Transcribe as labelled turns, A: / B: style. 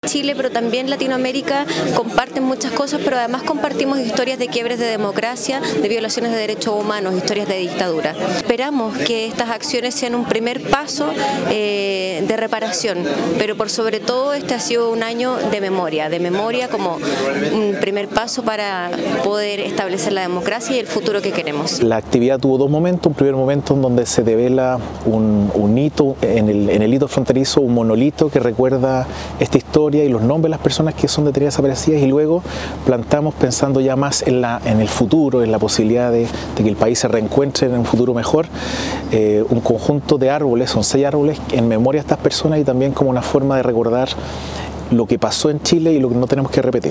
A: Chile, pero también Latinoamérica comparten muchas cosas, pero además compartimos historias de quiebres de democracia, de violaciones de derechos humanos, historias de dictadura. Esperamos que estas acciones sean un primer paso de reparación, pero por sobre todo este ha sido un año de memoria como un primer paso para poder establecer la democracia y el futuro que queremos.
B: La actividad tuvo dos momentos, un primer momento en donde se devela un hito, en el hito fronterizo, un monolito que recuerda esta historia y los nombres de las personas que son detenidas desaparecidas, y luego plantamos pensando ya más en el futuro, en la posibilidad de que el país se reencuentre en un futuro mejor, un conjunto de árboles, son 6 árboles en memoria de estas personas y también como una forma de recordar lo que pasó en Chile y lo que no tenemos que repetir.